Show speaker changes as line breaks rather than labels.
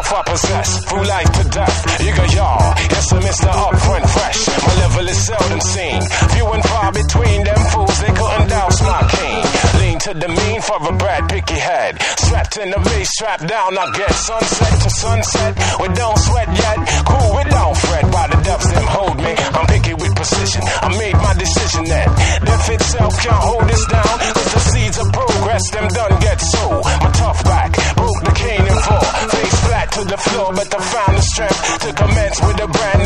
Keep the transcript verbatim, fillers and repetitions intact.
stuff I possess, through life to death. You got y'all, yes, I'm Mister Upfront Fresh. My level is seldom seen, few and far between them fools, they couldn't douse my king. Lean to the mean for a Brad Picky head, strapped in the vase, strapped down, I get sunset to sunset. We don't sweat yet, cool, we don't fret. By the depths them hold me, I'm picky with precision. I made my decision that death itself can't hold us down, cause the seeds of progress, them done get sold. My tough back broke the cane in four, face flat to the floor, but I found the strength to commence with a brand